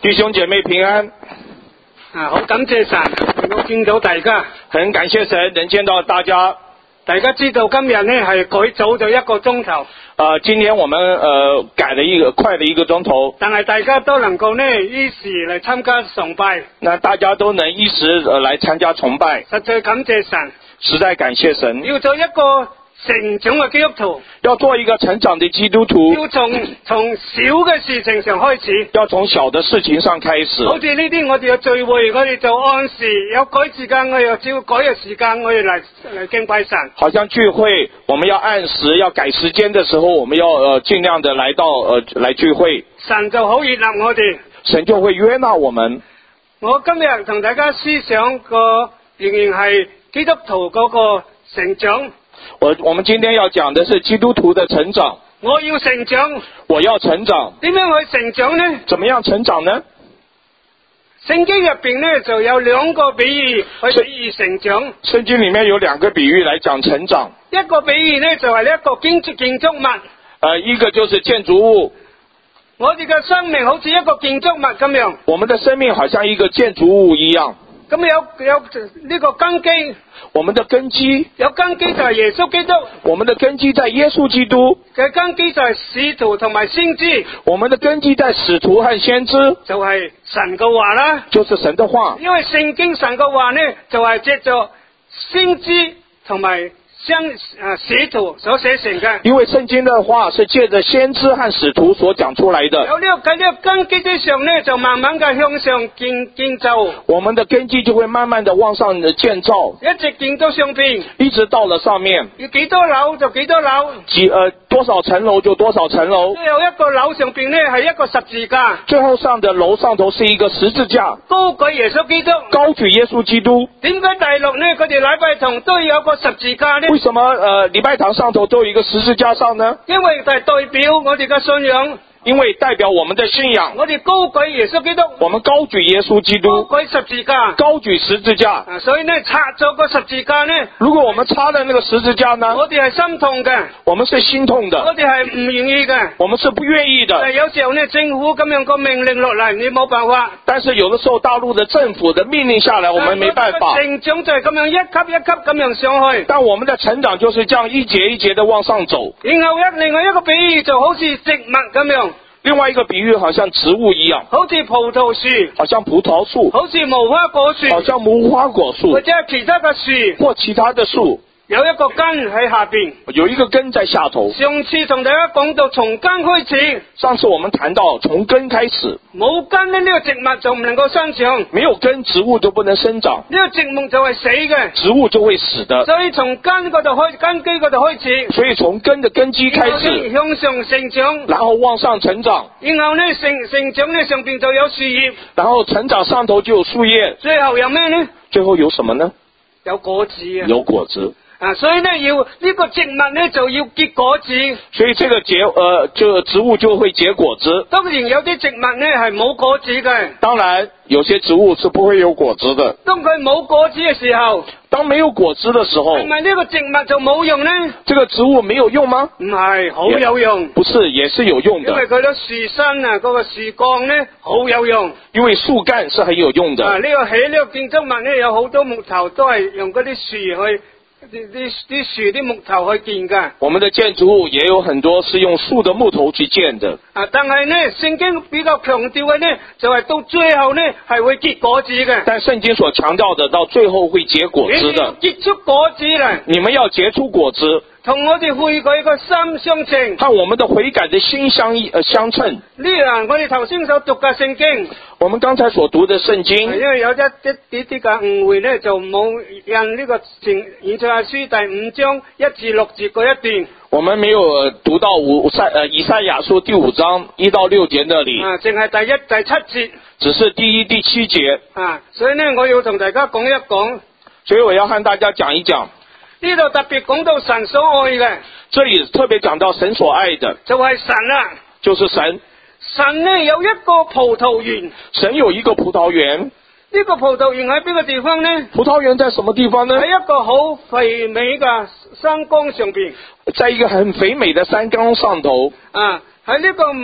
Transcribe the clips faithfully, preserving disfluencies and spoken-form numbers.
弟兄姐妹平安。 啊，好感謝神，我見到大家， 很感謝神能見到大家。 大家知道今日呢係改早咗一個鐘頭。 呃，今天我們呃改了一個快了一個鐘頭， 但係大家都能夠呢依時嚟參加崇拜。 那大家都能依時呃來參加崇拜， 實在感謝神， 實在感謝神。 要做一個成長嘅基督徒， 要做一個成長的基督徒， 要從從小嘅事情上開始， 要從小的事情上開始。 好似呢啲我哋嘅聚會，我哋就按時有改時間，我哋照改嘅時間，我哋嚟嚟敬拜神。 好像聚會，我們要按時，要改時間的時候，我們要呃盡量的來到呃來聚會， 神就好悅納我哋， 神就會悅納我們。 我今日同大家思想個仍然係基督徒嗰個成長。 我我們今天要講的是基督徒的成長。 我要成長， 我要成長。 點樣去成長呢？ 怎麼樣成長呢？ 聖經入邊呢就有兩個比喻去比喻成長。 聖經裏面有兩個比喻來講成長。 一個比喻呢就係一個建築建築物。 呃，一個就是建築物。 我哋嘅生命好似一個建築物咁樣。 我們的生命好像一個建築物一樣。 咁有有呢個根基， 我們的根基有根基就係耶穌基督， 我們的根基在耶穌基督嘅根基就係使徒同埋先知， 我們的根基在使徒和先知， 就係神嘅話啦， 就是神的話。 因為聖經神嘅話呢，就係借助先知同埋將啊使徒所寫成嘅， 因為聖經的話是借着先知和使徒所講出來的。 有呢個喺呢個根基之上呢，就慢慢嘅向上建建造。 我們的根基就會慢慢的往上建造， 一直建到上邊， 一直到了上面。 要幾多樓就幾多樓， 幾呃多少層樓就多少層樓。 最後一個樓上邊呢係一個十字架， 最後上的樓上頭是一個十字架， 高舉耶穌基督， 高舉耶穌基督。 點解大陸呢佢哋禮拜堂都有個十字架呢？ 為什麼呃禮拜堂上頭都有一個十字架上呢？ 因為係代表我哋嘅信仰， 因為代表我們的信仰。 我哋高舉耶穌基督， 我們高舉耶穌基督， 高舉十字架， 高舉十字架。 啊，所以呢拆咗個十字架呢， 如果我們拆了那個十字架呢， 我哋係心痛嘅， 我們是心痛的， 我哋係唔願意嘅， 我們是不願意的。 但有時候呢政府咁樣個命令落嚟，你冇辦法。 但是有的時候大陸的政府的命令下來，我們沒辦法。 成長就係咁樣一級一級咁樣上去。 但我們的成長就是這樣一節一節的往上走。 然後一另外一個比喻就好似植物咁樣。 另外一個比喻好像植物一樣， 好似葡萄樹， 好像葡萄樹， 好似無花果樹， 好像無花果樹， 或者其他嘅樹， 或其他的樹， 有一個根喺下邊， 有一個根在下頭。 上次同大家講到從根開始， 上次我們談到從根開始， 冇根呢，呢個植物就唔能夠生長， 沒有根植物就不能生長， 呢個植物就係死嘅， 植物就會死的。 所以從根嗰度開，根基嗰度開始， 所以從根的根基開始， 向上成長， 然後往上成長， 然後呢成成長呢上邊就有樹葉， 然後成長上頭就有樹葉， 最後有咩呢？ 最後有什麼呢？ 有果子啊！ 有果子啊！所以呢，要呢、這個植物呢就要結果子， 所以這個結呃，這個植物就會結果子。 當然有啲植物呢係冇果子嘅， 當然有些植物是不會有果子的。 當佢冇果子嘅時候， 當沒有果子的時候， 係咪呢個植物就冇用呢？ 這個植物沒有用嗎？ 唔係，好有用。 不是，也是有用的。 因為佢啲樹身啊，嗰、那個樹幹呢好有用。 因為樹幹是很有用的。 啊，呢、這個起呢個建築物呢有好多木頭都係用嗰啲樹去。啲啲啲樹啲木頭去建噶， 我們的建築物也有很多是用樹的木頭去建的。 啊，但係呢，聖經比較強調嘅呢，就係、是、到最後呢係會結果子嘅。 但聖經所強調的，到最後會結果子的。 結出果子嚟， 你們要結出果子， 同我哋悔改個心相稱， 和我們的悔改的心相呃相稱。呢啊，我哋頭先所讀嘅聖經， 我們剛才所讀的聖經， 因為有一一啲啲嘅誤會呢，就冇印呢個前以賽亞書第五章一至六節嗰一段。 我們沒有讀到五賽呃以賽亞書第五章一到六節那裏， 啊，淨係第一第七節， 只是第一第七節啊，所以呢，我要同大家講一講， 所以我要和大家講一講。 呢度特別講到神所愛嘅， 這裏特別講到神所愛的， 就係神啦， 就是神。 神呢有一個葡萄園， 神有一個葡萄園。 呢個葡萄園喺邊個地方呢？ 葡萄園在什麼地方呢？ 喺一個好肥美嘅山崗上邊， 在一個很肥美的山崗上頭。 啊，喺呢個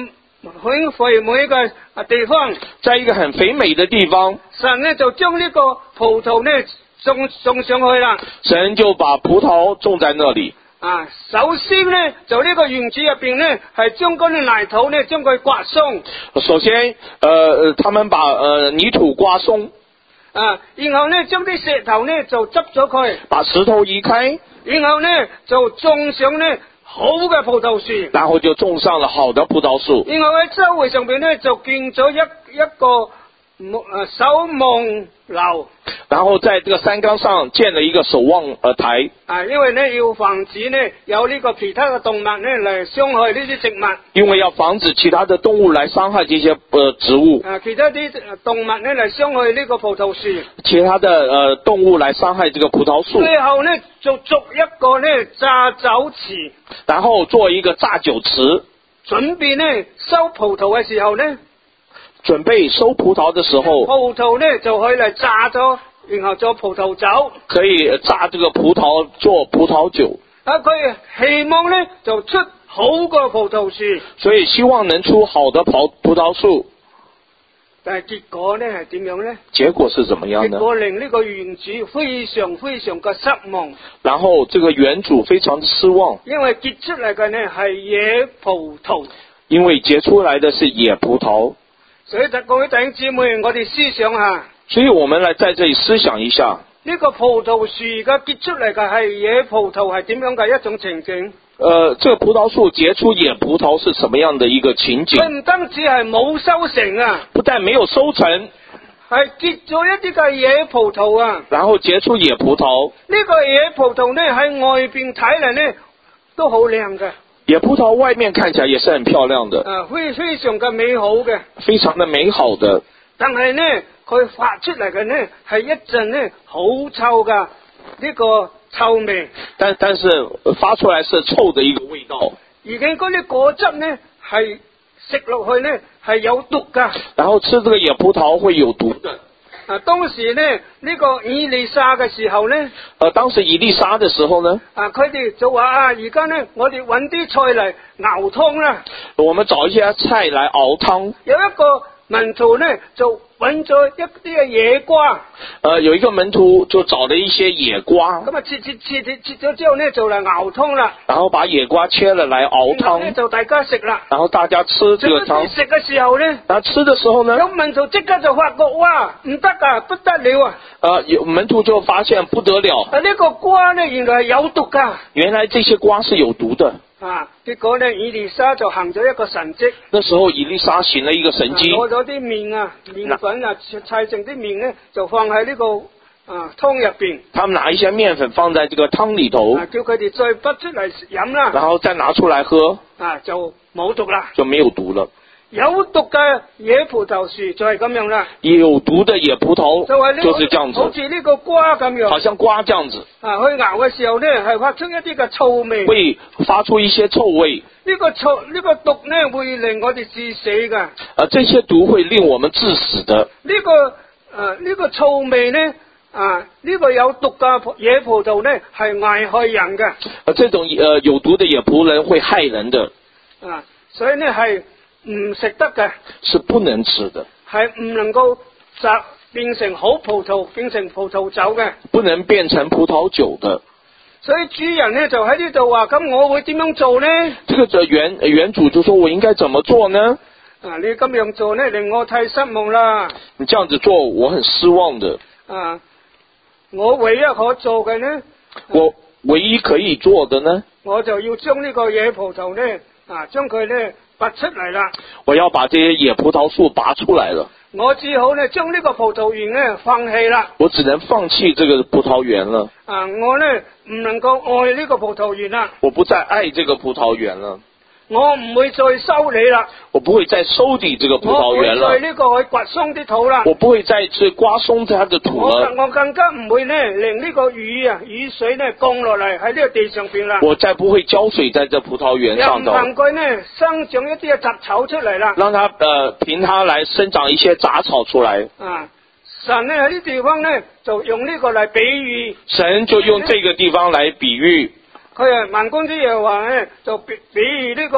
很肥美嘅地方， 在一个很肥美的地方， 神呢就將呢個葡萄呢種種上去啦。 神就把葡萄種在那裡。 啊，首先呢，就呢個園子入邊呢，係將嗰啲泥土呢，將佢刮鬆。 首先，呃，他們把呃泥土刮鬆。 啊，然後呢，將啲石頭呢就執咗佢。 把石頭移開。 然後呢，就種上呢好嘅葡萄樹。 然後就種上了好的葡萄樹。 然後喺周圍上邊呢，就建咗一一個誒守望樓。 然後在這個山崗上建了一個守望呃台。 啊，因為呢要防止呢有呢個其他嘅動物呢嚟傷害呢啲植物。 因為要防止其他的動物來傷害這些呃植物。 啊，其他啲動物呢嚟傷害呢個葡萄樹。 其他的呃動物來傷害這個葡萄樹。 最後呢就築一個呢榨酒池。 然後做一個榨酒池。 準備呢收葡萄嘅時候呢。 準備收葡萄的時候。 葡萄呢就可以嚟榨咗。然後做葡萄酒， 可以榨這個葡萄做葡萄酒。 啊，佢希望呢就出好個葡萄樹， 所以希望能出好的葡葡萄樹。 但係結果呢係點樣呢？ 結果是怎麼樣呢？ 結果令呢個園主非常非常嘅失望。 然後這個園主非常的失望， 因為結出嚟嘅呢係野葡萄。 因為結出來的是野葡萄。 所以各位弟兄姊妹，我哋思想下。 所以我們來在這裡思想一下， 呢個葡萄樹嘅結出嚟嘅係野葡萄係點樣嘅一種情景？ 呃，這個葡萄樹結出野葡萄是什麼樣的一個情景？ 佢唔單止係冇收成啊， 不但沒有收成， 係結咗一啲嘅野葡萄啊， 然後結出野葡萄。 呢個野葡萄呢喺外邊睇嚟呢都好靚嘅。 野葡萄外面看起來也是很漂亮的， 啊，非非常嘅美好嘅， 非常的美好的。 但係呢，佢發出嚟嘅呢係一陣呢好臭噶呢個臭味。 但但是發出來是臭的一個味道。 而且嗰啲果汁呢係食落去呢係有毒噶。 然後吃這個野葡萄會有毒的。 啊，當時呢呢、這個以利沙嘅時候呢， 呃，當時以利沙嘅時候呢， 啊，佢哋就話啊，而家呢我哋揾啲菜嚟熬湯啦。 我們找一些菜來熬湯。 有一個門徒呢就揾咗一啲嘅野瓜。 呃，有一個門徒就找了一些野瓜。 咁啊切切切切切咗之後呢就嚟熬湯啦。 然後把野瓜切了來熬湯。 呢就大家食啦。 然後大家吃這個湯。 食嘅時候呢， 然後吃的時候呢， 有門徒即刻就發覺，哇，唔得噶，不得了啊！ 呃，有門徒就發現不得了。 啊，呢個瓜呢原來係有毒噶。原來這些瓜是有毒的。 啊，結果呢，以利沙就行咗一個神蹟。 那時候以利沙行了一個神蹟。 攞咗啲麵啊、麵粉啊、砌成啲麵呢，就放喺呢、這個啊湯入邊。 他們拿一些麵粉放在這個湯裏頭， 啊、叫佢哋再滗出嚟飲啦。 然後再拿出來喝， 啊就冇毒啦， 就沒有毒了。 有毒嘅野葡萄樹就係咁樣啦。 有毒的野葡萄就是這樣子， 好似呢個瓜咁樣， 好像瓜這樣子。 啊，去熬嘅時候呢，係發出一啲嘅臭味， 會發出一些臭味。 呢、這個臭呢、這個毒呢，會令我哋致死噶。 啊，這些毒會令我們致死的。 呢、這個誒呢、呃這個臭味呢，啊呢、這個有毒嘅野葡萄呢，係危害人嘅。 啊，這種誒、呃、有毒的野葡萄會害人的。 啊，所以呢係唔食得嘅， 是不能吃的， 係唔能夠集變成好葡萄，變成葡萄酒嘅， 不能變成葡萄酒的。 所以主人呢就喺呢度話：咁我會點樣做呢？ 這個園園主就說：我應該怎麼做呢？ 啊，你咁樣做呢，令我太失望啦！ 你這樣子做，我很失望的。 啊，我唯一可做嘅呢？ 我唯一可以做的呢？ 我就要將呢個野葡萄呢，啊，將佢呢拔出嚟啦！ 我要把這些野葡萄樹拔出來了。 我只好呢將呢個葡萄園呢放棄啦。 我只能放棄這個葡萄園了。 啊，我呢唔能夠愛呢個葡萄園啦。 我不再愛這個葡萄園了。 我唔會再收你啦。 我不會再收你這個葡萄園了。 我唔會再呢個去刮鬆啲土啦。 我不會再去刮鬆它的土了。 我我更加唔會呢令呢個雨啊雨水呢降落嚟喺呢個地上邊啦。 我再不會澆水在這葡萄園上頭。 又唔能夠呢生長一啲嘅雜草出嚟啦。 讓它呃憑它來生長一些雜草出來。 啊，神呢喺呢地方呢就用呢個嚟比喻。 神就用這個地方來比喻。 佢啊萬軍之耶和華呢就比比喻呢個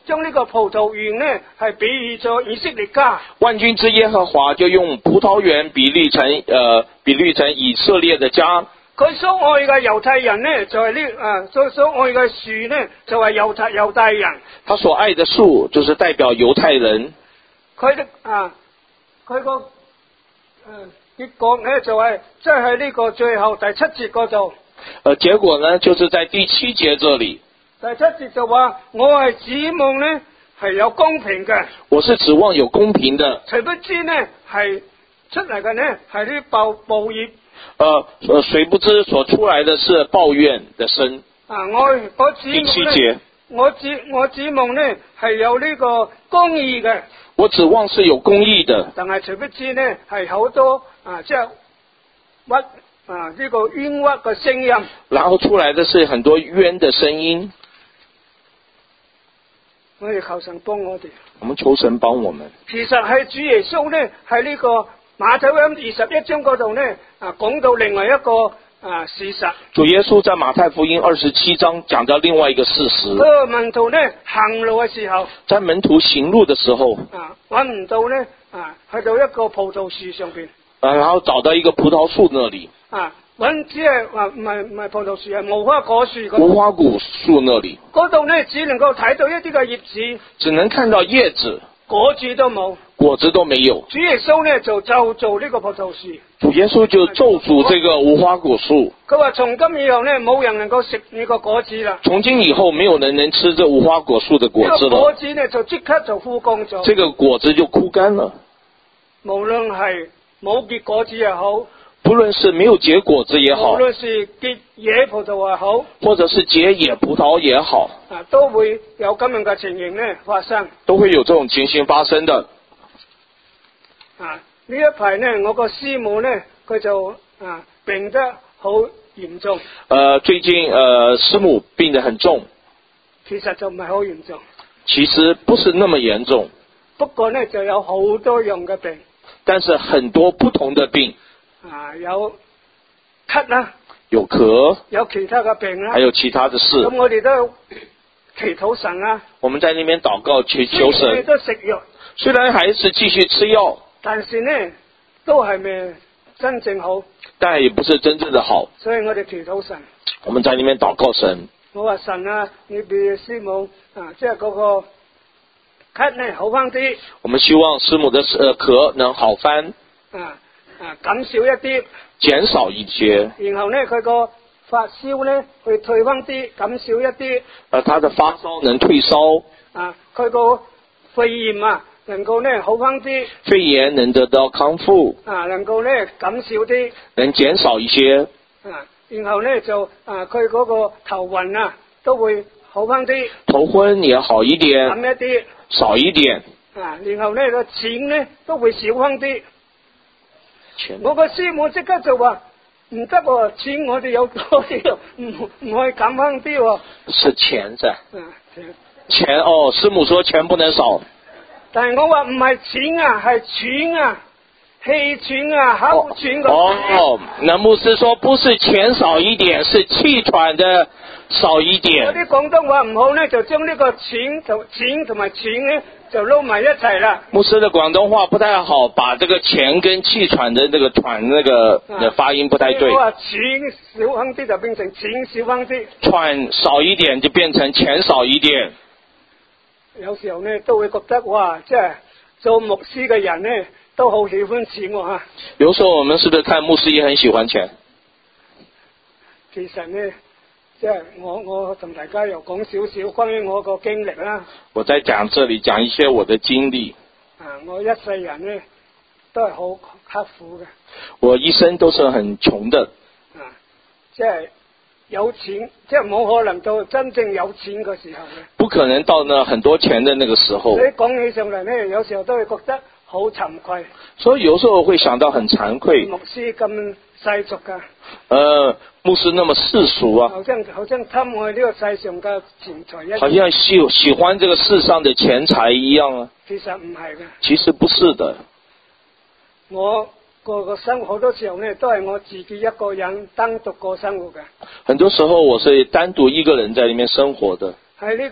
將呢個葡萄園呢係比喻咗以色列家。 萬軍之耶和華就用葡萄園比喻成呃比喻成以色列的家。 佢所愛嘅猶太人呢就係呢啊，所所愛嘅樹呢就係猶太猶太人。 他所愛的樹就是代表猶太人。 佢的啊，佢個誒結果呢就係即係呢個最後第七節嗰度。 呃，結果呢就是在第七節這裏。 第七節就話我係指望呢係有公平嘅。 我是指望有公平的。 誰不知呢係出嚟嘅呢係啲暴暴業。 呃呃，誰不知所出來的是抱怨的聲。 啊，我我指第七節， 我指我指望呢係有呢個公義嘅。 我指望是有公義的。 但係誰不知呢係好多啊，即係屈啊呢個冤屈嘅聲音。 然後出來的是很多冤的聲音。 我哋求神幫我哋。 我們求神幫我們。 其實係主耶穌呢喺呢個馬太福音二十一章嗰度呢啊講到另外一個啊事實。 主耶穌在馬太福音二十七章講到另外一個事實。 個門徒呢行路嘅時候， 在門徒行路的時候啊揾唔到呢啊去到一個葡萄樹上邊。 啊，然後找到一個葡萄樹那裡。 啊揾只係話唔係唔係葡萄樹，係無花果樹。 無花果樹那裡。 嗰度呢只能夠睇到一啲嘅葉子。 只能看到葉子。 果子都冇。 果子都沒有。 主耶穌呢就咒詛呢個葡萄樹。 主耶穌就咒詛這個無花果樹。 佢話從今以後呢冇人能夠食呢個果子啦。 從今以後沒有人能吃這無花果樹的果子了。 這個果子呢就即刻就枯乾咗。 這個果子就枯乾了。 無論係冇結果子也好， 不論是沒有結果子也好， 無論是結野葡萄也好， 或者是結野葡萄也好， 啊，都會有咁樣嘅情形呢發生。 都會有這種情形發生的。 啊，呢一排呢，我個師母呢，佢就啊病得好嚴重。 呃，最近呃師母病得很重。 其實就唔係好嚴重。 其實不是那麼嚴重。 不過呢，就有好多樣嘅病。 但是很多不同的病。 啊，有咳啦， 有咳， 有其他嘅病啦， 還有其他的事。 咁我哋都祈禱神啊。 我們在那邊禱告祈求神。 我哋都食藥， 雖然還是繼續吃藥， 但是呢，都係未真正好。 但也不是真正的好。 所以我哋祈禱神。 我們在那邊禱告神。 我話神啊，你俾師母啊，即係嗰個咳呢好翻啲。 我們希望師母的呃咳能好翻。 啊。啊，減少一啲， 減少一些， 然後呢，佢個發燒呢，去退翻啲，減少一啲。 而他的發燒能退燒。 啊，佢個肺炎啊，能夠呢好翻啲。 肺炎能得到康復。 啊，能夠呢減少啲。 能減少一些。 啊，然後呢就啊，佢嗰個頭暈啊，都會好翻啲。 頭昏也好一點。 減一啲。 少一點。 啊，然後呢個錢呢都會少翻啲。我個師母即刻就話唔得喎，錢我哋有多啲，唔唔可以減翻啲喎。 是錢噻。 嗯，錢。 錢哦，師母說錢不能少。 但係我話唔係錢啊，係喘啊，氣喘啊，口喘個。 哦，那牧師說不是錢少一點，是氣喘的少一點。 有啲廣東話唔好呢，就將呢個錢同錢同埋喘呢。就撈埋一齊啦。 牧師的廣東話不太好，把這個錢跟氣喘的那個喘那個的發音不太對。 我話錢少翻啲就變成錢少翻啲。 喘少一點就變成錢少一點。 有時候呢都會覺得哇，即係做牧師嘅人呢都好喜歡錢喎吓。 有時候我們是不是看牧師也很喜歡錢？ 其實呢。即係我我同大家又講少少關於我個經歷啦。 我在講這裡講一些我的經歷。 啊，我一世人呢都係好刻苦嘅。 我一生都是很窮的。 啊，即係有錢，即係冇可能到真正有錢嘅時候嘅。 不可能到呢很多錢的那個時候。 所以講起上嚟呢，有時候都會覺得好慚愧。所以有時候會想到很慚愧。 牧師咁世俗噶。 呃，牧師那麼世俗啊。 好像好像貪愛呢個世上嘅錢財一樣。 好像喜喜歡這個世上的錢財一樣啊。 其實唔係嘅。 其實不是的。 我個個生活好多時候呢，都係我自己一個人單獨過生活嘅。 很多時候我是單獨一個人在裏面生活的。 喺呢個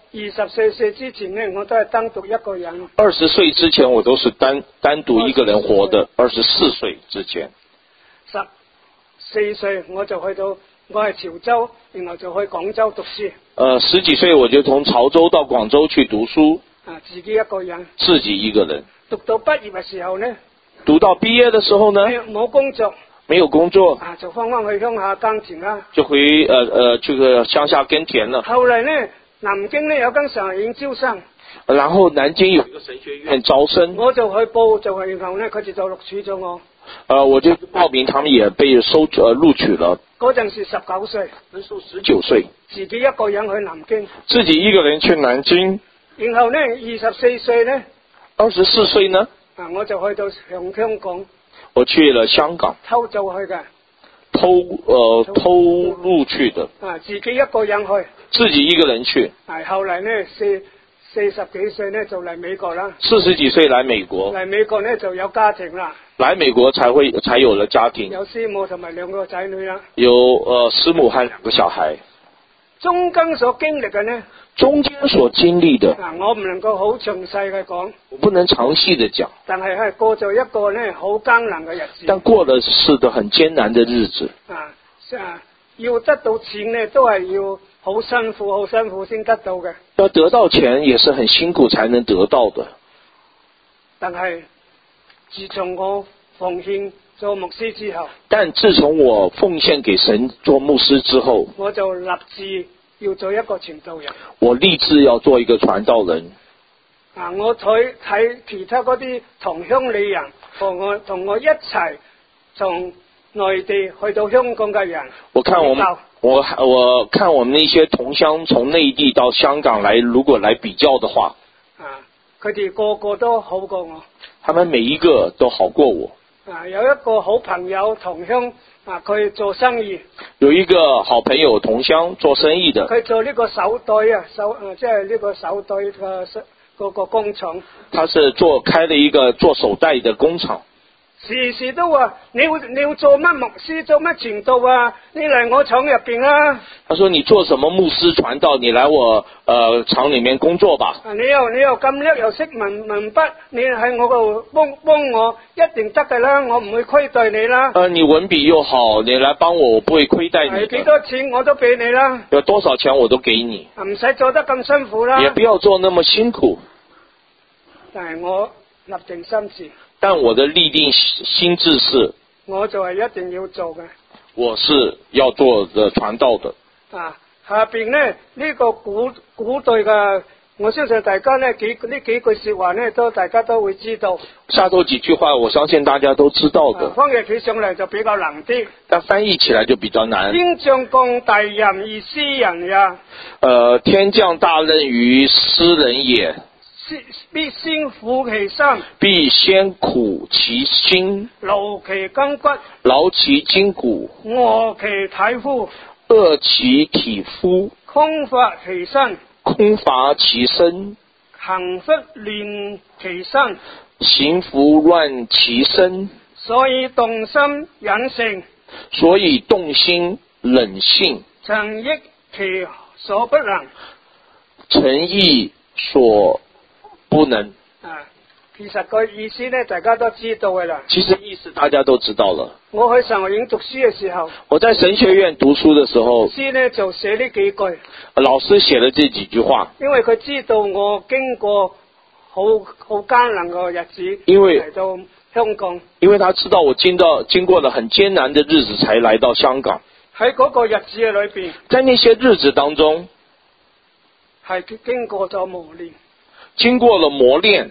二十四歲之前呢，我都係單獨一個人。 二十歲之前我都是單單獨一個人活的。二十四歲之前， 十四歲我就去到，我係潮州，然後就去廣州讀書。 呃，十幾歲我就從潮州到廣州去讀書。 啊，自己一個人。 自己一個人。 讀到畢業嘅時候呢？ 讀到畢業嘅時候呢？ 冇工作。 沒有工作。 啊，就翻返去鄉下耕田啦。 就回呃呃這個鄉下耕田了。 後來呢，南京呢有間神學院招生。 然後南京有一個神學院招生。 我就去報，就係然後呢，佢哋就錄取咗我。 呃，我就報名，他們也被收呃錄取了。 嗰陣時十九歲。 那時候十九歲。 自己一個人去南京。 自己一個人去南京。 然後呢，二十四歲呢？ 二十四歲呢？ 啊，我就去到香香港。 我去了香港。 偷走去嘅。 偷呃偷錄去的。 啊，自己一個人去。 自己一個人去。 係後嚟呢，四四十幾歲呢就嚟美國啦。 四十幾歲來美國。 嚟美國呢就有家庭啦。 來美國才會才有了家庭。 有師母同埋兩個仔女啦。 有呃師母和兩個小孩。 中間所經歷嘅呢？ 中間所經歷的。 啊，我唔能夠好詳細嘅講。 我不能詳細的講。 但係係過咗一個呢好艱難嘅日子。 但過的是的很艱難的日子。 啊啊，要得到錢呢都係要好辛苦，好辛苦先得到嘅。 要得到錢也是很辛苦才能得到的。 但係自從我奉獻做牧師之後， 但自從我奉獻給神做牧師之後， 我就立志要做一個傳道人。我立志要做一個傳道人。 啊，我睇睇其他嗰啲同鄉里人同我同我一齊從內地去到香港嘅人， 我看我們我我看我們那些同鄉從內地到香港來，如果來比較的話， 啊，佢哋個個都好過我。 他們每一個都好過我。 啊，有一個好朋友同鄉啊，佢做生意。 有一個好朋友同鄉做生意的。 佢做呢個手袋啊，手誒，即係呢個手袋嘅嗰個工廠。他是做開了一個做手袋的工廠。 時時都話你要你要做乜牧師做乜傳道啊？你嚟我廠入邊啊！ 他說你做什麼牧師傳道？你來我呃廠裏面工作吧。 你又你又咁叻又識文文筆，你喺我度幫幫我一定得噶啦，我唔會虧待你啦。 呃，你文筆又好，你來幫我，我不會虧待你。 幾多錢我都俾你啦。 有多少錢我都給你。 唔使做得咁辛苦啦。 也不要做那麼辛苦。 但係我立定心志。 但我的立定心志是， 我就係一定要做嘅。 我是要做的傳道的。 啊，下邊呢呢、這個古古代嘅，我相信大家呢幾呢幾句說話呢都大家都會知道。 下頭幾句話我相信大家都知道的。 翻譯起上嚟就比較難啲。 但翻譯起來就比較難。 天將降大任於斯人也。 呃，天降大任於斯人也。 必先苦其心， 必先苦其心， 勞其筋骨， 勞其筋骨， 餓其體膚， 餓其體膚， 空乏其身， 空乏其身， 行拂亂其身， 行拂亂其身， 所以動心忍性， 所以動心忍性， 誠益其所不能， 誠益所不能。 啊，其實個意思呢，大家都知道嘅啦。 其實意思大家都知道了。 我去神學院讀書嘅時候， 我在神學院讀書的時候， 老師呢就寫呢幾句。 老師寫了這幾句話。 因為佢知道我經過好好艱難嘅日子， 因為嚟到香港。因為他知道我經到經過了很艱難的日子才來到香港。 喺嗰個日子嘅裏邊， 在那些日子當中， 係經過咗磨練。 經過了磨練，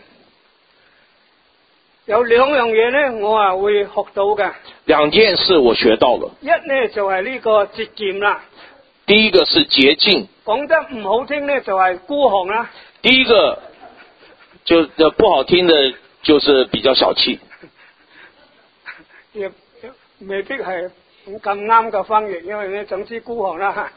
有兩樣嘢呢，我啊會學到嘅。 兩件事我學到了。 一呢就係、是、呢個節儉啦。 第一個是節儉。 講得唔好聽呢，就係、是、孤寒啦。 第一個就不好聽的，就是比較小氣。 也未必係咁啱嘅翻譯，因為呢總之孤寒啦。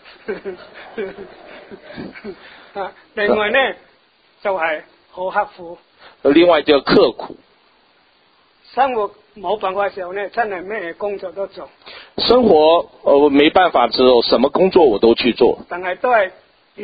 啊，另外呢。就係、是、好刻苦， 另外就刻苦， 生活冇辦法嘅時候呢，真係咩工作都做。生活呃沒辦法之後，什麼工作我都去做。 但係都係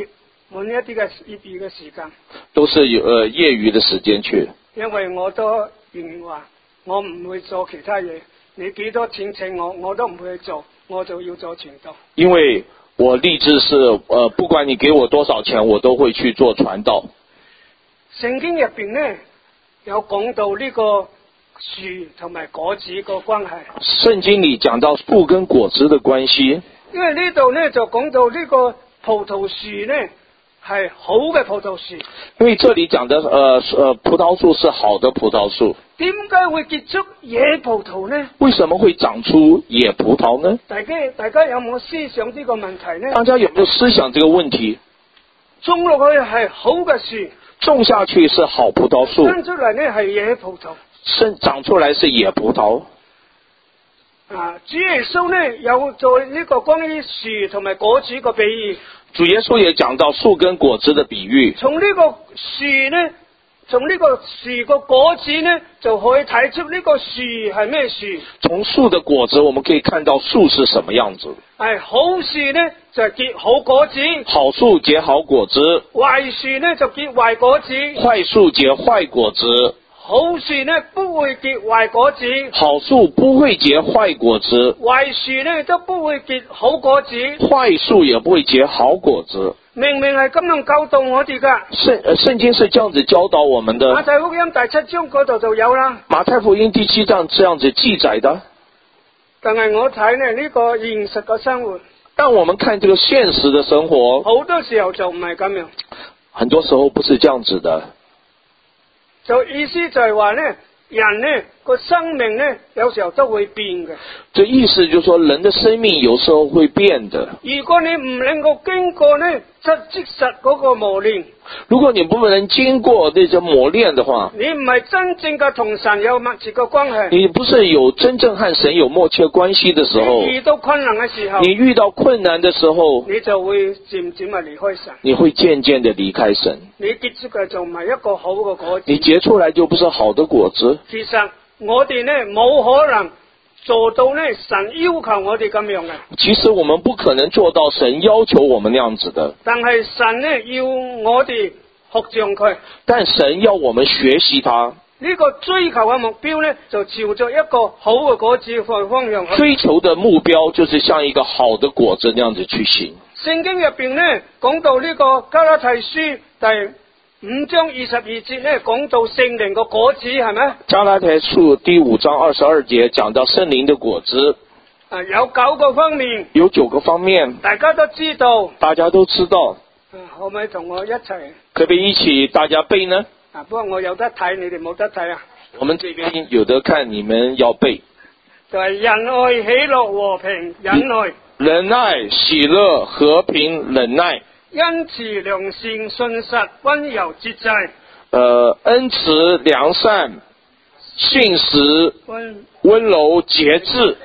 滿一啲嘅業餘嘅時間。 都是有呃業餘的時間去。 因為我都願話，我唔會做其他嘢，你幾多錢請我，我都唔會去做，我就要做傳道。 因為我立志是，呃，不管你給我多少錢，我都會去做傳道。 聖經入邊呢，有講到呢個樹同埋果子個關係。 聖經裏講到樹跟果子的關係。 因為呢度呢就講到呢個葡萄樹呢係好嘅葡萄樹。 因為這裏講的，呃呃，葡萄樹是好的葡萄樹。 點解會結出野葡萄呢？ 為什麼會長出野葡萄呢？ 大家大家有冇思想呢個問題呢？ 大家有沒有思想這個問題？ 種落去係好嘅樹， 種下去是好葡萄樹， 生出嚟呢係野葡萄， 生長出來是野葡萄。 啊，主耶穌呢有做呢個關於樹同埋果子個比喻。 主耶穌也講到樹跟果子的比喻。 從呢個樹呢，從呢個樹個果子呢，就可以睇出呢個樹係咩樹。 從樹的果子，我們可以看到樹是什麼樣子。 係好樹呢就結好果子， 好樹結好果子； 壞樹呢就結壞果子。 壞樹結壞果子。 好樹呢不會結壞果子， 好樹不會結壞果子； 壞樹呢都不會結好果子， 壞樹也不會結好果子。 明明係咁樣教導我哋噶。 聖聖經是這樣子教導我們的。 馬太福音第七章嗰度就有啦。 馬太福音第七章這樣子記載的。 但係我睇呢呢、這個現實嘅生活， 但我們看這個現實的生活， 好多時候就唔係咁樣。 很多時候不是這樣子的。 就意思就係話呢，人呢個生命呢，有時候都會變嘅。 這意思就是說，人的生命有時候會變的。 如果你唔能夠經過呢，質即實嗰個磨練， 如果你不能經過那些磨練的話， 你唔係真正嘅同神有密切嘅關係， 你不是有真正和神有默契關係的時候， 遇到困難嘅時候， 你遇到困難的時候， 你就會漸漸啊離開神， 你會漸漸的離開神， 你結出嘅就唔係一個好嘅果子， 你結出來就不是好的果子。 其實我哋呢冇可能做到呢神要求我哋咁樣嘅。 其實我們不可能做到神要求我們那樣子的。 但係神呢要我哋學像佢。 但神要我們學習他。 呢個追求嘅目標呢，就朝着一個好嘅果子嘅方向去。 追求的目標就是像一個好的果子那樣子去行。 聖經入邊呢講到呢個加拉太書第五章二十二節呢，講到聖靈個果子係咪？ 加拉太書第五章二十二節講到聖靈的果子， 啊，有九個方面， 有九個方面， 大家都知道， 大家都知道。 啊，可唔可以同我一齊？ 可唔可以一起大家背呢？ 啊，不過我有得睇，你哋冇得睇啊。 我們這邊有得看，你們要背。 就係仁愛、喜樂、和平、忍耐。 仁愛、喜樂、和平、忍耐。 恩慈、良善、信實、溫柔、節制。 呃，恩慈、良善、信實、 溫溫柔、節制。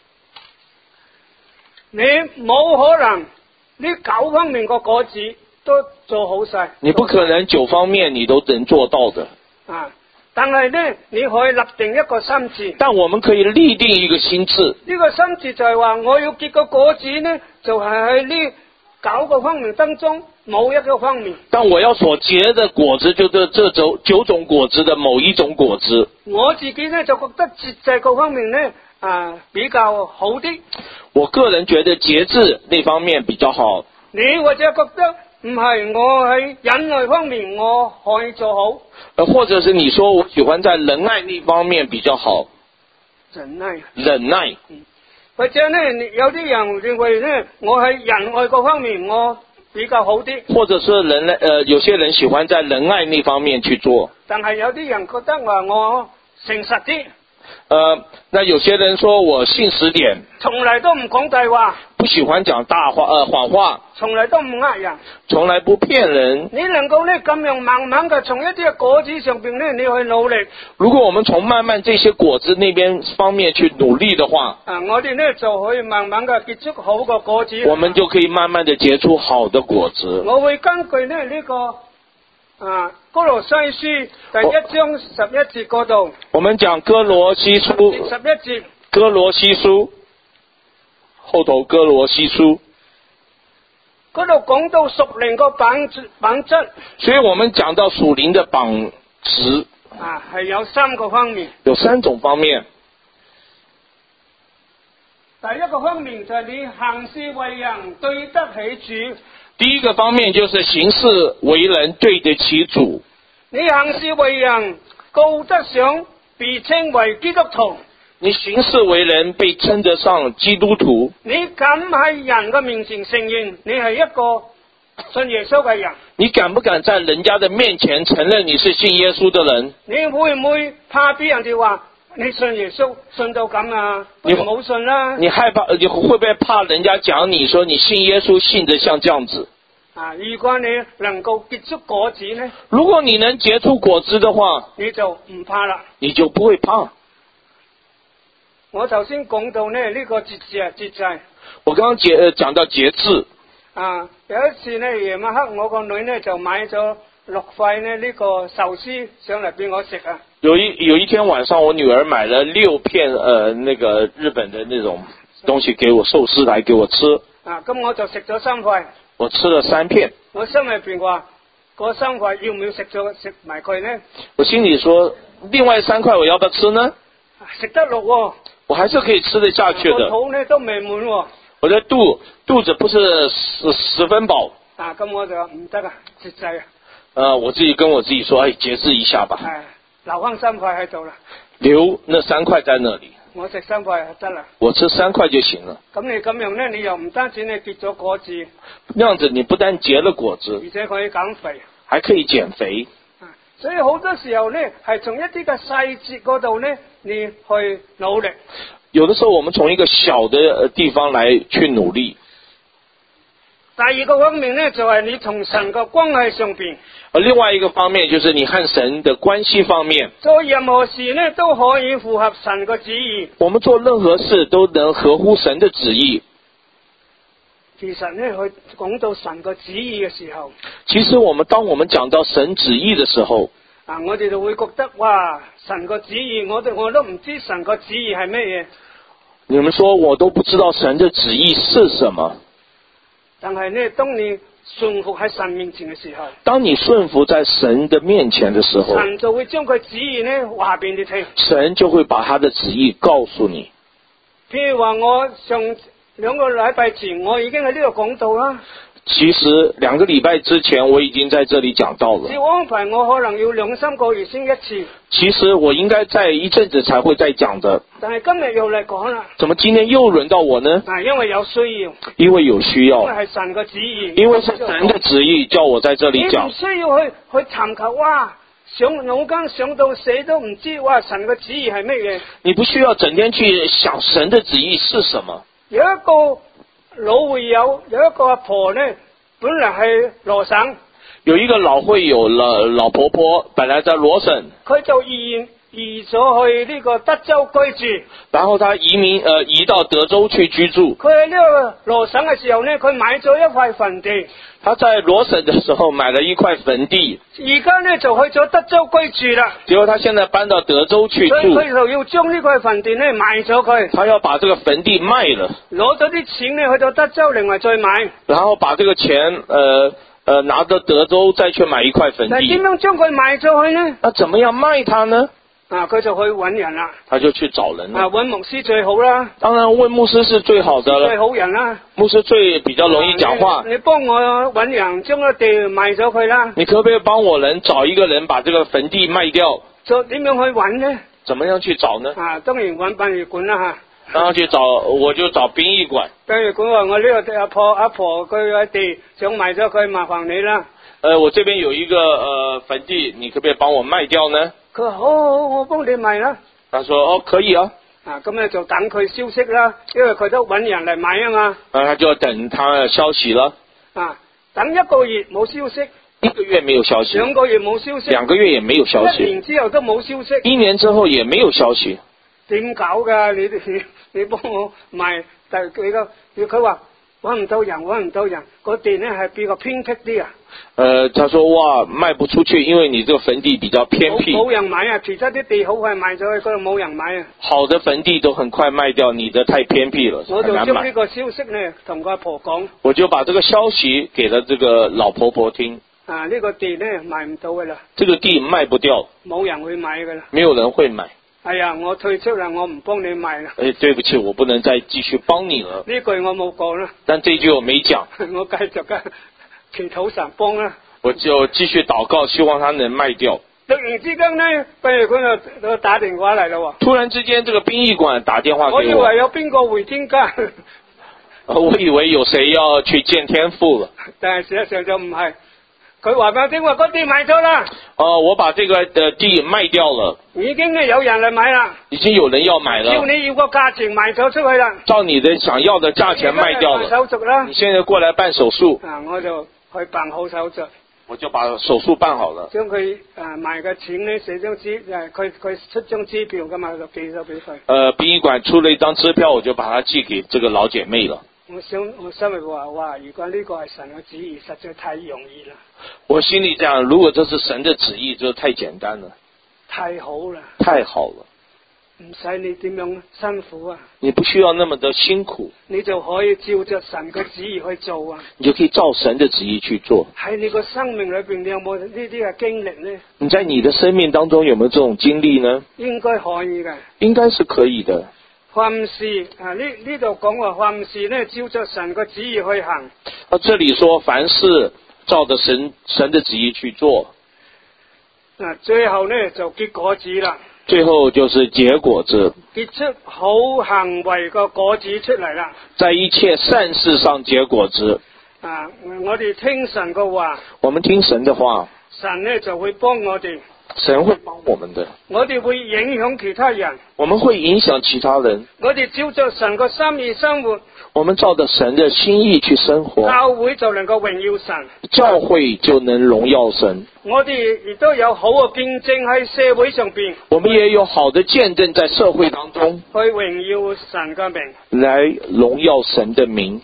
你冇可能呢九方面個果子都做好晒。 你不可能九方面你都能做到的。 啊！但係呢，你可以立定一個心志。 但我們可以立定一個心志。 呢個心志就係話，我要結個果子呢，就係喺呢九個方面當中某一個方面。 但我要所結的果子，就是這九九種果子的某一種果子。 我自己呢就覺得節制各方面呢啊比較好啲。 我個人覺得節制那方面比較好。 你或者覺得唔係，我喺忍耐方面我可以做好。 呃，或者是你說我喜歡在仁愛那方面比較好。 忍耐。 忍耐。 嗯。或者呢，有啲人認為呢，我喺仁愛嗰方面我比較好啲。 或者是人呃，有些人喜歡在仁愛那方面去做。 但係有啲人覺得話我誠實啲。 呃，那有些人說我信實點， 從來都唔講大話， 不喜歡講大話呃謊話， 從來都唔呃人， 從來不騙人。 你能夠呢咁樣慢慢嘅從一啲嘅果子上邊呢，你去努力。 如果我們從慢慢這些果子那邊方面去努力的話， 啊，我哋呢就可以慢慢嘅結出好嘅果子。 我們就可以慢慢的結出好的果子。 我會根據呢呢、這個。啊，歌羅西書第一章十一節嗰度， 我們講歌羅西書十一節， 歌羅西書後頭歌羅西書嗰度講到屬靈個品質品質所以我們講到屬靈的榜值啊，係有三個方面。 有三種方面。 第一個方面就係你行事為人對得起主。 第一個方面就是行事為人對得起主。 你行事為人高得上被稱為基督徒。 你行事為人被稱得上基督徒。 你敢喺人嘅面前承認你係一個信耶穌嘅人？ 你敢不敢在人家的面前承認你是信耶穌的人？ 你會唔會怕俾人哋話你信耶穌信到咁啊？你冇信啦。 你害怕？你會不會怕人家講你說你信耶穌信得像這樣子？ 啊！如果你能夠結出果子呢？ 如果你能結出果子的話， 你就唔怕啦。 你就不會怕。 我頭先講到呢呢、這個節制啊節制。 我剛剛節、呃、講到節制。 啊！有一次呢夜晚黑，我個女呢就買咗六塊呢呢、這個壽司上嚟俾我食啊。 有一有一天晚上，我女兒買了六片呃那個日本的那種東西給我壽司來給我吃。 啊！咁我就食咗三塊。 我吃了三片。 我心裏邊話，嗰三塊要唔要食咗食埋佢呢？ 我心裏說，另外三塊我要不要吃呢？ 食得落喎。我還是可以吃得下去的。 我肚呢都未滿喎。 我的肚肚子不是十十分飽。 啊，咁我就唔得啊，節制啊。 呃，我自己跟我自己說，哎，節制一下吧。 係，留翻三塊喺度啦。 留那三塊在那裏。 我食三塊就得啦。 我吃三塊就行了。 咁你咁樣呢，你又唔單止你結咗果子。 那樣子你不但結了果子， 而且可以減肥。 還可以減肥。 啊，所以好多時候呢，係從一啲嘅細節嗰度呢，你去努力。 有的時候我們從一個小的地方來去努力。 第二個方面呢，就係、是、你同神嘅關係上邊。 而另外一個方面就是你和神的關係方面。 做任何事呢，都可以符合神嘅旨意。 我們做任何事都能合乎神的旨意。 其實呢，去講到神嘅旨意嘅時候， 其實我們當我們講到神旨意的時候， 啊，我哋就會覺得哇，神嘅旨意，我哋我都唔知神嘅旨意係咩嘢。 你們說我都不知道神的旨意是什麼。 但係呢，當你順服喺神面前嘅時候， 當你順服在神的面前的時候， 神就會將佢旨意呢話俾你聽。 神就會把他的旨意告訴你。 譬如話我上兩個禮拜前，我已經喺呢度講到啦。 其實兩個禮拜之前我已經在這裏講到了。 照安排我可能要兩三個月先一次。 其實我應該在一陣子才會再講的。 但係今日又嚟講啦。 怎麼今天又輪到我呢？ 啊，因為有需要。 因為有需要。 因為係神嘅旨意。 因為是神的旨意叫我在這裏講。 你唔需要去去尋求哇，想腦筋想到死都唔知哇神嘅旨意係咩嘢。 你不需要整天去想神的旨意是什麼。 有一個老會友，有一個阿婆呢，本來係羅省。 有一個老會友老老婆婆，本來在羅省。 佢就移移咗去呢個德州居住。 然後他移民，呃，移到德州去居住。 佢喺呢個羅省嘅時候呢，佢買咗一塊墳地。 他在羅省的時候買了一塊墳地。 而家呢就去咗德州居住啦。 結果他現在搬到德州去住。 所以佢就要將呢塊墳地呢賣咗佢。 他要把這個墳地賣了。 攞咗啲錢呢去到德州另外再買。 然後把這個錢，呃呃，拿到德州再去買一塊墳地。 但係點樣將佢賣咗去呢？ 那怎麼樣賣它呢？ 啊，佢就去揾人啦。 他就去找人啦。 啊，揾牧師最好啦。 當然問牧師是最好的了。 最好人啦。 牧師最比較容易講話。 啊、你幫我揾人將個地賣咗佢啦。 你可不可以幫我人找一個人把這個墳地賣掉？ 就點樣去揾呢？ 怎麼樣去找呢？ 啊，當然揾殯儀館啦吓。 然後去找，我就找殯儀館。 殯儀館話我呢個阿婆阿婆佢嘅地想賣咗佢，麻煩你啦。 呃，我這邊有一個呃墳地，你可不可以幫我賣掉呢？ 佢話好好，我幫你賣啦。 他說哦，可以啊。 啊，咁咧就等佢消息啦，因為佢都揾人嚟買啊嘛。 啊，他就要等他消息了。 啊，等一個月冇消息。 一個月沒有消息。 兩個月冇消息。 兩個月也沒有消息。 一年之後都冇消息。 一年之後也沒有消息。 點搞噶？你你你幫我賣，但係佢個佢話揾唔到人，揾唔到人，個地呢係比較偏僻啲啊。 呃，他說哇賣不出去，因為你這個墳地比較偏僻， 冇人買啊，其他啲地好快賣咗去，嗰度冇人買啊。 好的墳地都很快賣掉，你的太偏僻了， 我就很難買。 將呢個消息呢同個阿婆講， 我就把這個消息給了這個老婆婆聽。 啊，呢、這個地呢賣唔到噶啦， 這個地賣不掉， 冇人會買噶啦。 沒有人會買。 哎呀，我退出啦，我唔幫你賣啦。 哎，對不起，我不能再繼續幫你了。 呢句我冇講啦， 但這句我沒講， 我繼續嘅祈禱神幫啦。 我就繼續禱告，希望他能賣掉。 突然之間呢，殯儀館就就打電話嚟啦。 突然之間，這個殯儀館打電話給我。 我以為有邊個回天家， 我以為有誰要去見天父了， 但係事實上就唔係。佢話俾我聽話，嗰地賣咗啦。 哦，我把這個的地賣掉了， 已經有人嚟買啦， 已經有人要買了。 照你要個價錢賣咗出去啦。 照你的想要的價錢賣掉了。 手續啦。 你現在過來辦手術。 啊，我就去辦好手續。 我就把手術辦好了。 將佢誒賣嘅錢呢寫張紙，誒佢佢出張支票噶嘛，就寄咗俾佢。 呃，殯儀館出了一張支票，我就把它寄給這個老姐妹了。 我想我心裏話：哇！如果呢個係神嘅旨意，實在太容易啦。 我心裏這樣，如果這是神的旨意，就太簡單了。 太好啦！ 太好了， 唔使你點樣辛苦啊！ 你不需要那麼的辛苦， 你就可以照着神嘅旨意去做啊！ 你就可以照神的旨意去做。 喺你個生命裏邊，你有冇呢啲嘅經歷呢？ 你在你的生命當中有沒有這種經歷呢？ 應該可以嘅。 應該是可以的。 凡事啊，呢呢度講話凡事呢，照着神嘅旨意去行。 啊，這裏說凡事照着神神的旨意去做。 啊，最後呢就結果子啦。 最後就是結果子。 結出好行為個果子出嚟啦。 在一切善事上結果子。 啊，我哋聽神嘅話。 我們聽神的話。 神呢就會幫我哋。 神會幫我們的。 我哋會影響其他人。 我們會影響其他人。 我哋照着神個心意生活。 我們照着神的心意去生活。 教會就能夠榮耀神。 教會就能榮耀神。 我哋亦都有好嘅見證喺社會上邊。 我們也有好的見證在社會當中。 去榮耀神嘅名。 來榮耀神的名。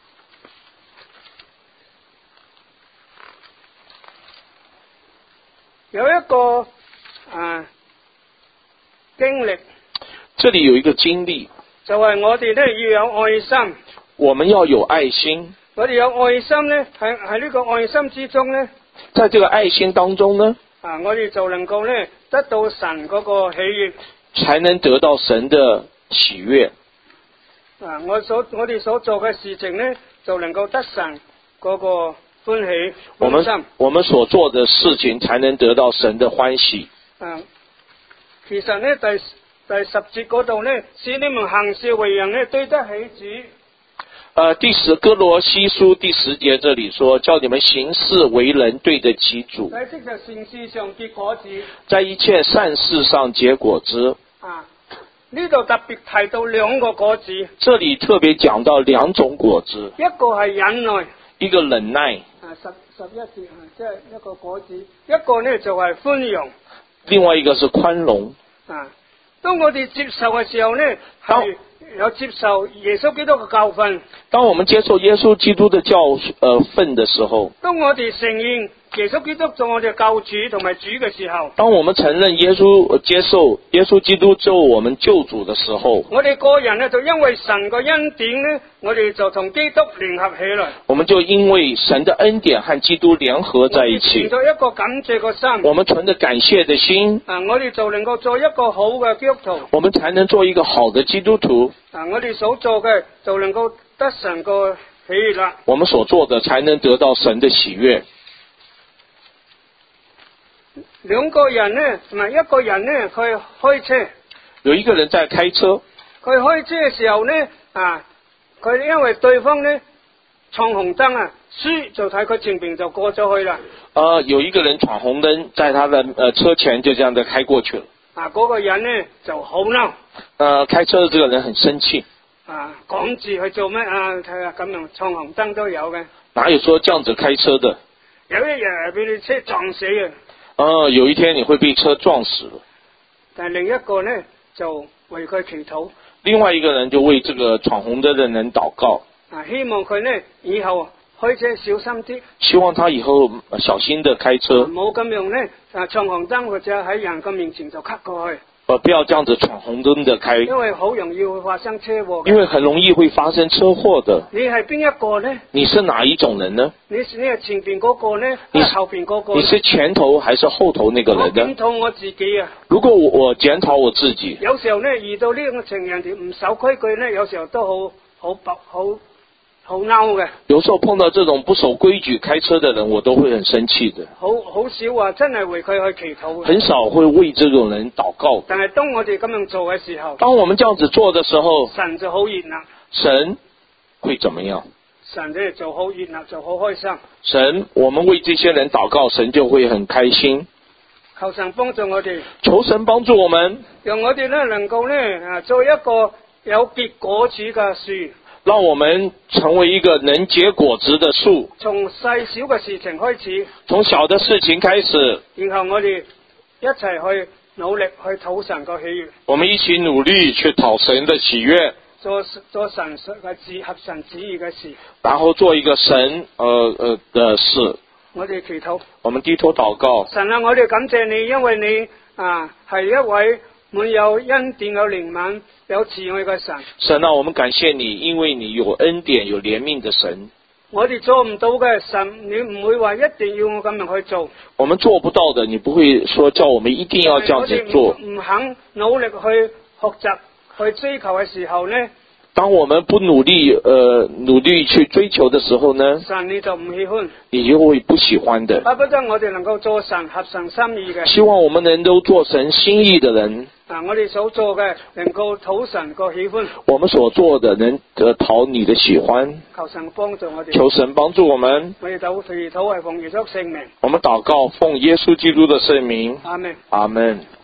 有一個啊經歷， 這裏有一個經歷， 就係我哋咧要有愛心。 我們要有愛心。 我哋有愛心咧，喺喺呢個愛心之中咧， 在這個愛心當中呢， 啊，我哋就能夠咧得到神嗰個喜悅， 才能得到神的喜悅。 啊，我所我哋所做嘅事情咧，就能夠得神嗰個歡喜我們歡心。 我們所做的事情，才能得到神的歡喜。 啊，其實咧第第十節嗰度咧，使你們行事為人咧對得起主。 呃，第十哥羅西書第十節這裏說，叫你們行事為人對得起主， 在這個善事上結果子， 在一切善事上結果子。 啊，呢度特別提到兩個果子， 這裏特別講到兩種果子， 一個係忍耐， 一個忍耐， 啊十十一節啊，即係一個果子，一個呢就係寬容， 另外一個是寬容。 啊，當我哋接受嘅時候呢，係有接受耶穌基督嘅教訓。 當我們接受耶穌基督的教呃訓的時候， 當我哋承認耶穌基督做我哋救主同埋主嘅時候， 當我們承認耶穌接受耶穌基督做我們救主的時候， 我哋個人呢就因為神嘅恩典呢，我哋就同基督聯合起來。 我們就因為神的恩典和基督聯合在一起， 存咗一個感謝嘅心， 我們存着感謝的心， 啊，我哋就能夠做一個好嘅基督徒， 我們才能做一個好的基督徒。 啊，我哋所做嘅就能夠得神個喜悅啦。 我們所做的才能得到神的喜悅。 兩個人呢，同埋一個人呢，佢開車， 有一個人在開車， 佢開車嘅時候呢，啊，佢因為對方呢闖紅燈啊，輸就睇佢前邊就過咗去啦。 呃，有一個人闖紅燈，在他的呃車前就這樣子開過去了。 啊，嗰、那個人呢就好嬲。 呃，開車的這個人很生氣。 啊，趕住去做咩啊？睇下咁樣闖紅燈都有嘅。 哪有說這樣子開車的？ 有一日俾你車撞死啊！ 呃，有一天你會被車撞死了。 但另一個呢就為佢祈禱。 另外一個人就為這個闖紅燈的人禱告。 啊，希望佢呢以後開車小心啲。 希望他以後小心的開車， 冇咁樣呢啊闖紅燈或者喺人嘅面前就咳過去。 呃，不要這樣子闖紅燈的開， 因為好容易會發生車禍。 因為很容易會發生車禍的。 你係邊一個呢？ 你是哪一種人呢？ 你你係前邊嗰個呢？ 你係後邊嗰個？ 你是前頭還是後頭那個人呢？ 我檢討我自己啊。 如果我我檢討我自己， 有時候呢遇到呢種情人哋唔守規矩呢，有時候都好好白好好嬲嘅。 有時候碰到這種不守規矩開車的人，我都會很生氣的。 好好少話真係為佢去祈禱。 很少會為這種人禱告。 但係當我哋咁樣做嘅時候， 當我們這樣子做的時候， 神就好熱鬧。 神會怎麼樣？ 神呢就好熱鬧，就好開心。 神，我們為這些人禱告，神就會很開心。 求神幫助我哋。 求神幫助我們， 讓我哋呢能夠呢啊做一個有結果子嘅樹。 讓我們成為一個能結果子的樹。 從細小嘅事情開始。 從小的事情開始。 然後我哋一齊去努力去討神個喜悅。 我們一起努力去討神的喜悅。 做做神嘅旨合神旨意嘅事。 然後做一個神呃呃的事。 我哋祈禱。 我們低頭禱告。 神啊，我哋感謝你，因為你啊係一位滿有恩典、有憐憫、有慈愛嘅神。 神啊，我們感謝你，因為你有恩典、有憐憫的神。 我哋做唔到嘅，神你唔會話一定要我咁樣去做。 我們做不到的，你不會說叫我們一定要這樣子做。 唔肯努力去學習、去追求嘅時候呢？ 當我們不努力，呃，努力去追求的時候呢？ 神你就唔喜歡， 你就會不喜歡的。 巴不得我哋能夠做神合神心意嘅。 希望我們能夠做神心意的人。 啊，我哋所做嘅能夠討神個喜歡。 我們所做的能得討你的喜歡。 求神幫助我哋。 求神幫助我們。 我哋禱祈禱係奉耶穌聖名。 我們禱告奉耶穌基督的聖名。 阿門。 阿門。